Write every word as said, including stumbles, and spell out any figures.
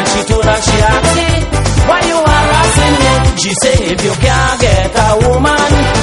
she told her, she asked me, why you harassing me? She say, if you can't get a woman,